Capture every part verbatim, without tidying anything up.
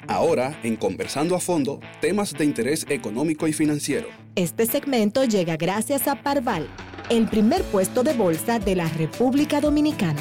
Ahora, en Conversando a Fondo, temas de interés económico y financiero. Este segmento llega gracias a Parval, el primer puesto de bolsa de la República Dominicana.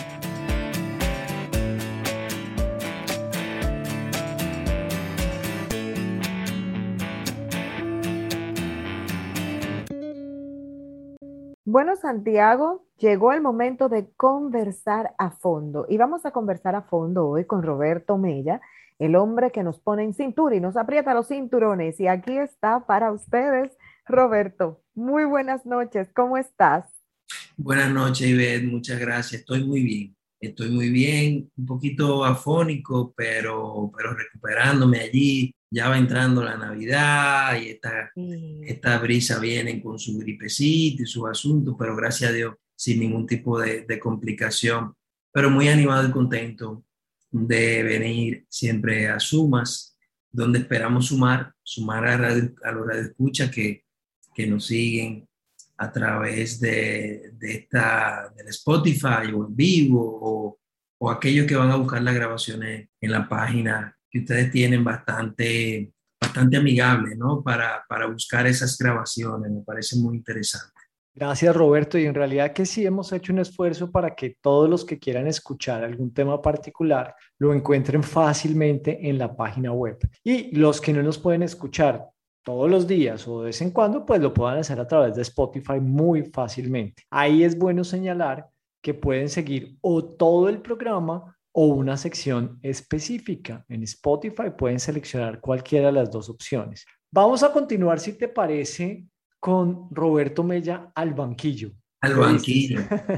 Bueno, Santiago, llegó el momento de conversar a fondo y vamos a conversar a fondo hoy con Roberto Mella, el hombre que nos pone en cintura y nos aprieta los cinturones. Y aquí está para ustedes, Roberto. Muy buenas noches, ¿cómo estás? Buenas noches, Ivette, muchas gracias. Estoy muy bien, estoy muy bien, un poquito afónico, pero, pero recuperándome allí. Ya va entrando la Navidad y esta, Sí. esta brisa viene con su gripecito y sus asuntos, pero gracias a Dios sin ningún tipo de, de complicación. Pero muy animado y contento de venir siempre a Sumas, donde esperamos sumar, sumar a, radio, a los radioescuchas que, que nos siguen a través de, de esta, del Spotify o en vivo o, o aquellos que van a buscar las grabaciones en la página que ustedes tienen bastante, bastante amigable, ¿no? Para, para buscar esas grabaciones, me parece muy interesante. Gracias, Roberto. Y en realidad que sí hemos hecho un esfuerzo para que todos los que quieran escuchar algún tema particular lo encuentren fácilmente en la página web. Y los que no nos pueden escuchar todos los días o de vez en cuando, pues lo puedan hacer a través de Spotify muy fácilmente. Ahí es bueno señalar que pueden seguir o todo el programa o una sección específica. En Spotify pueden seleccionar cualquiera de las dos opciones. Vamos a continuar, si te parece, con Roberto Mella al banquillo. Al banquillo.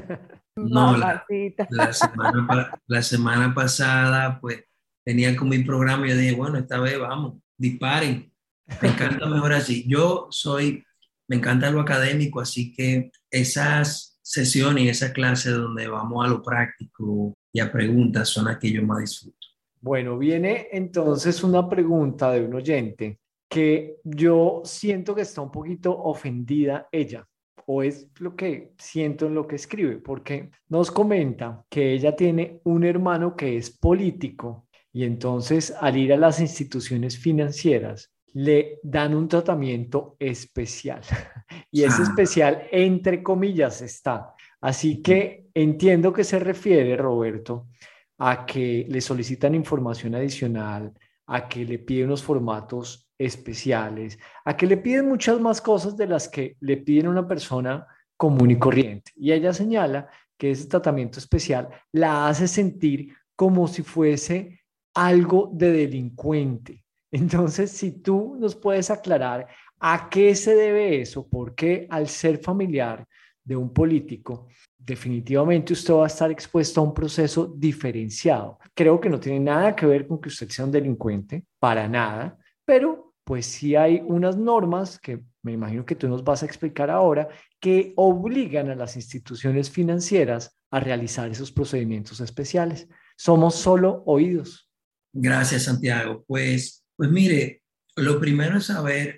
No, la, la, semana, la semana pasada, pues, tenía con mi programa y yo dije, bueno, esta vez vamos, disparen. Me encanta mejor así. Yo soy, me encanta lo académico, así que esas sesiones y esa clase donde vamos a lo práctico y a preguntas son las que yo más disfruto. Bueno, viene entonces una pregunta de un oyente que yo siento que está un poquito ofendida ella, o es lo que siento en lo que escribe, porque nos comenta que ella tiene un hermano que es político y entonces al ir a las instituciones financieras le dan un tratamiento especial y ese ah. especial entre comillas está. Así que entiendo que se refiere, Roberto, a que le solicitan información adicional, a que le piden unos formatos especiales, a que le piden muchas más cosas de las que le piden a una persona común y corriente. Y ella señala que ese tratamiento especial la hace sentir como si fuese algo de delincuente. Entonces, si tú nos puedes aclarar a qué se debe eso, porque al ser familiar de un político, definitivamente usted va a estar expuesto a un proceso diferenciado. Creo que no tiene nada que ver con que usted sea un delincuente, para nada, pero pues sí hay unas normas que me imagino que tú nos vas a explicar ahora que obligan a las instituciones financieras a realizar esos procedimientos especiales. Somos solo oídos. Gracias, Santiago. Pues, pues mire, lo primero es saber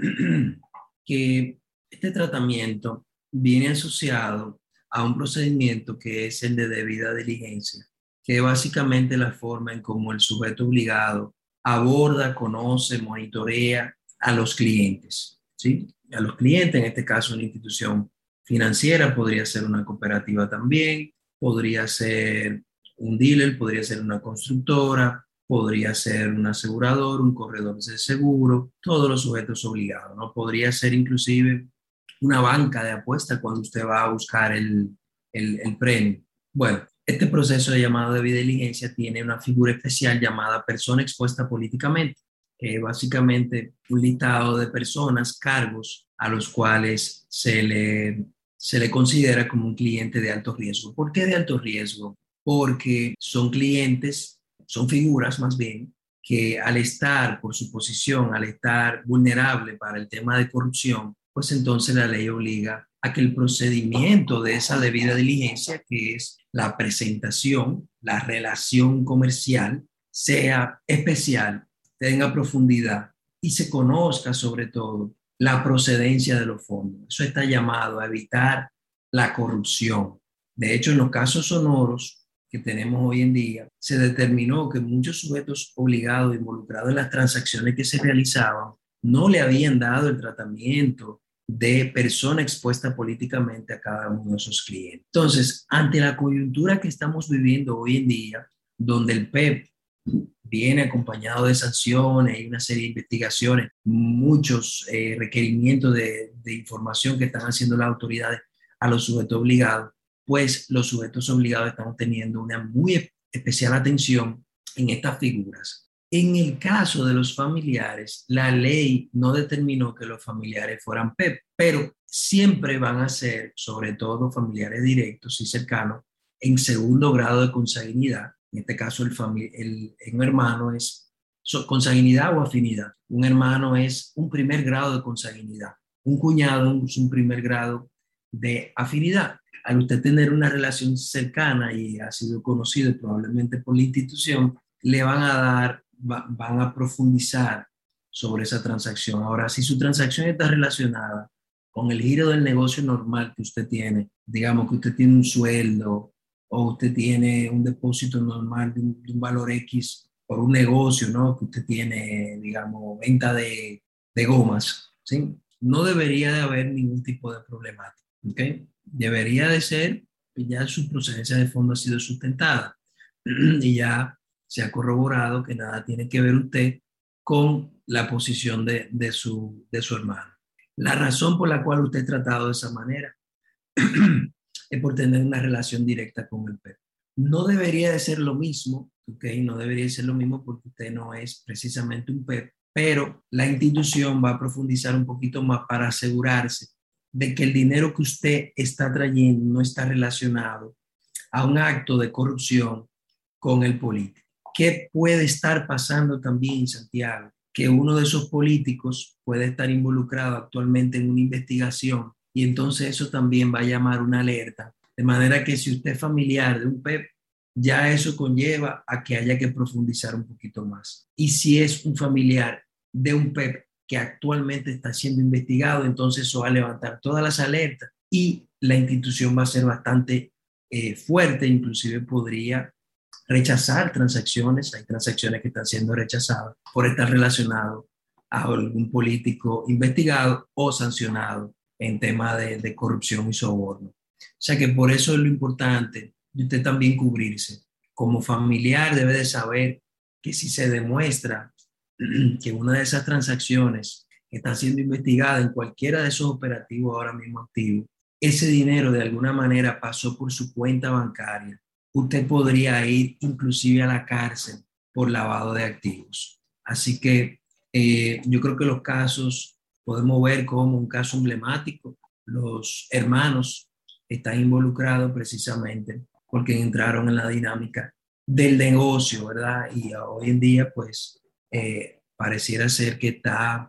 que este tratamiento viene asociado a un procedimiento que es el de debida diligencia, que es básicamente la forma en cómo el sujeto obligado aborda, conoce, monitorea a los clientes, ¿sí? A los clientes, en este caso una institución financiera, podría ser una cooperativa también, podría ser un dealer, podría ser una constructora, podría ser un asegurador, un corredor de seguro, todos los sujetos obligados, ¿no? Podría ser inclusive una banca de apuestas cuando usted va a buscar el, el, el premio. Bueno, este proceso de llamado de debida diligencia tiene una figura especial llamada persona expuesta políticamente, que es básicamente un listado de personas, cargos a los cuales se le, se le considera como un cliente de alto riesgo. ¿Por qué de alto riesgo? Porque son clientes, son figuras más bien, que al estar por su posición, al estar vulnerable para el tema de corrupción, pues entonces la ley obliga a que el procedimiento de esa debida diligencia, que es la presentación, la relación comercial, sea especial, tenga profundidad y se conozca sobre todo la procedencia de los fondos. Eso está llamado a evitar la corrupción. De hecho, en los casos sonoros, que tenemos hoy en día, se determinó que muchos sujetos obligados involucrados en las transacciones que se realizaban no le habían dado el tratamiento de persona expuesta políticamente a cada uno de esos clientes. Entonces, ante la coyuntura que estamos viviendo hoy en día, donde el P E P viene acompañado de sanciones y una serie de investigaciones, muchos eh, requerimientos de, de información que están haciendo las autoridades a los sujetos obligados, pues los sujetos obligados están teniendo una muy especial atención en estas figuras. En el caso de los familiares, la ley no determinó que los familiares fueran P E P, pero siempre van a ser, sobre todo familiares directos y cercanos, en segundo grado de consanguinidad. En este caso, el, el, un hermano es consanguinidad o afinidad. Un hermano es un primer grado de consanguinidad. Un cuñado es un primer grado de afinidad. Al usted tener una relación cercana y ha sido conocido probablemente por la institución, le van a dar, va, van a profundizar sobre esa transacción. Ahora, si su transacción está relacionada con el giro del negocio normal que usted tiene, digamos que usted tiene un sueldo o usted tiene un depósito normal de un, de un valor X por un negocio, ¿no? Que usted tiene, digamos, venta de, de gomas, ¿sí? No debería de haber ningún tipo de problemática, ¿ok? Debería de ser que ya su procedencia de fondo ha sido sustentada y ya se ha corroborado que nada tiene que ver usted con la posición de, de, su, de su hermano. La razón por la cual usted es tratado de esa manera es por tener una relación directa con el P E P. No debería de ser lo mismo, ¿ok? No debería de ser lo mismo porque usted no es precisamente un P E P, pero la institución va a profundizar un poquito más para asegurarse de que el dinero que usted está trayendo no está relacionado a un acto de corrupción con el político. ¿Qué puede estar pasando también, Santiago? Que uno de esos políticos puede estar involucrado actualmente en una investigación y entonces eso también va a llamar una alerta. De manera que si usted es familiar de un P E P, ya eso conlleva a que haya que profundizar un poquito más. Y si es un familiar de un P E P que actualmente está siendo investigado, entonces eso va a levantar todas las alertas y la institución va a ser bastante eh, fuerte, inclusive podría rechazar transacciones. Hay transacciones que están siendo rechazadas por estar relacionado a algún político investigado o sancionado en tema de, de corrupción y soborno. O sea que por eso es lo importante de usted también cubrirse. Como familiar debe de saber que si se demuestra que una de esas transacciones está siendo investigada en cualquiera de esos operativos ahora mismo activos, ese dinero de alguna manera pasó por su cuenta bancaria, usted podría ir inclusive a la cárcel por lavado de activos. Así que eh, yo creo que los casos podemos ver como un caso emblemático. Los hermanos están involucrados precisamente porque entraron en la dinámica del negocio, ¿verdad? Y hoy en día, pues, eh, pareciera ser que está,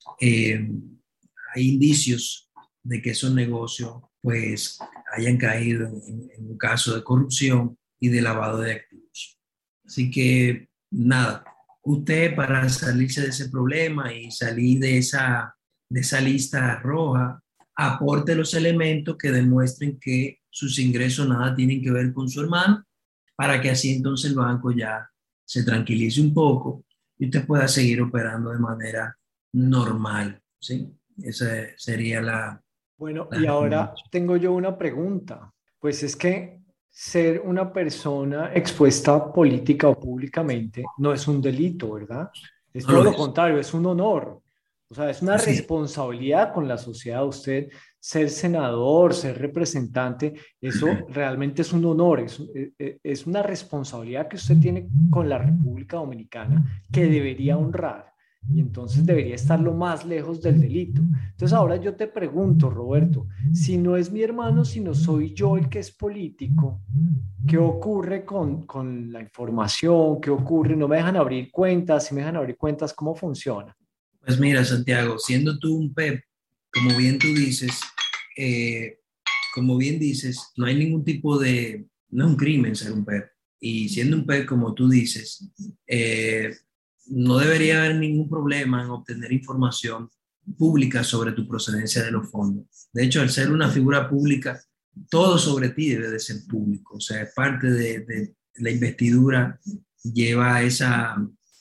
eh, hay indicios de que esos negocios, pues, hayan caído en, en un caso de corrupción y de lavado de activos. Así que, nada, usted para salirse de ese problema y salir de esa, de esa lista roja, aporte los elementos que demuestren que sus ingresos nada tienen que ver con su hermano, para que así entonces el banco ya se tranquilice un poco y usted pueda seguir operando de manera normal, ¿sí? Esa sería la... Bueno, la y ahora tengo yo una pregunta. Pues es que ser una persona expuesta política o públicamente no es un delito, ¿verdad? Es No todo lo lo es. contrario, es un honor. O sea, es una Así es. responsabilidad con la sociedad. Usted ser senador, ser representante, eso realmente es un honor, es, es una responsabilidad que usted tiene con la República Dominicana que debería honrar. Y entonces debería estar lo más lejos del delito. Entonces ahora yo te pregunto, Roberto, si no es mi hermano, sino soy yo el que es político, ¿qué ocurre con, con la información? ¿Qué ocurre? ¿No me dejan abrir cuentas? Si me dejan abrir cuentas, ¿cómo funciona? Pues mira, Santiago, siendo tú un P E P, como bien tú dices, eh, como bien dices, no hay ningún tipo de, no es un crimen ser un P E P. Y siendo un P E P, como tú dices, eh, no debería haber ningún problema en obtener información pública sobre tu procedencia de los fondos. De hecho, al ser una figura pública, todo sobre ti debe de ser público, o sea, parte de, de la investidura lleva esa,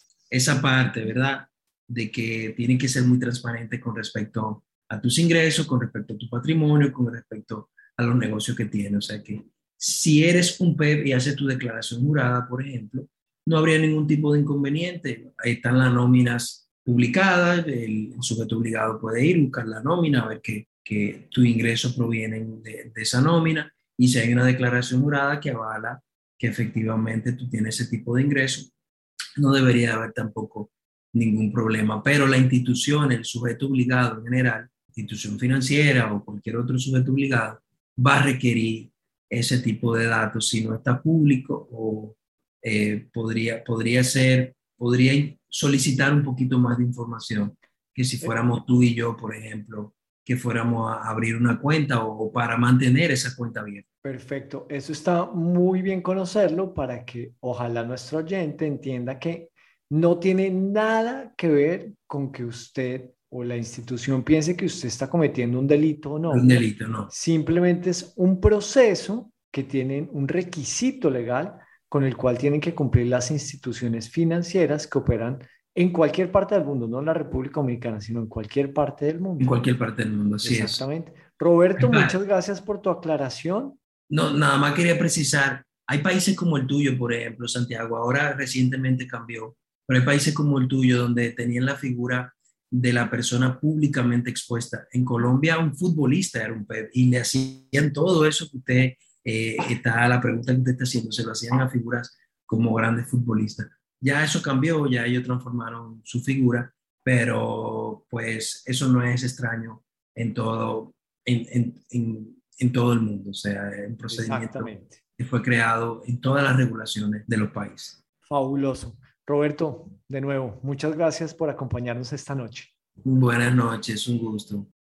esa parte, ¿verdad? De que tiene que ser muy transparente con respecto a tus ingresos, con respecto a tu patrimonio, con respecto a los negocios que tienes. O sea que si eres un P E P y haces tu declaración jurada, por ejemplo, no habría ningún tipo de inconveniente. Ahí están las nóminas publicadas, el, el sujeto obligado puede ir, buscar la nómina, a ver que, que tus ingresos provienen de, de esa nómina, y si hay una declaración jurada que avala que efectivamente tú tienes ese tipo de ingresos, no debería haber tampoco ningún problema. Pero la institución, el sujeto obligado en general, institución financiera o cualquier otro sujeto obligado, va a requerir ese tipo de datos si no está público, o eh, podría, podría ser, podría solicitar un poquito más de información que si fuéramos tú y yo, por ejemplo, que fuéramos a abrir una cuenta o, o para mantener esa cuenta abierta. Perfecto, eso está muy bien conocerlo para que ojalá nuestro oyente entienda que no tiene nada que ver con que usted o la institución piense que usted está cometiendo un delito o no. Un delito, no. Simplemente es un proceso que tienen un requisito legal con el cual tienen que cumplir las instituciones financieras que operan en cualquier parte del mundo, no en la República Dominicana, sino en cualquier parte del mundo. En cualquier parte del mundo, así Exactamente. Es. Roberto, Ajá. Muchas gracias por tu aclaración. No, nada más quería precisar, hay países como el tuyo, por ejemplo, Santiago, ahora recientemente cambió, pero hay países como el tuyo donde tenían la figura de la persona públicamente expuesta. En Colombia un futbolista era un P E P y le hacían todo eso que usted eh, está, la pregunta que usted está haciendo, se lo hacían a figuras como grandes futbolistas. Ya eso cambió, ya ellos transformaron su figura, pero pues eso no es extraño en todo, en, en, en, en todo el mundo. O sea, es un procedimiento que fue creado en todas las regulaciones de los países. Fabuloso. Roberto, de nuevo, muchas gracias por acompañarnos esta noche. Buenas noches, un gusto.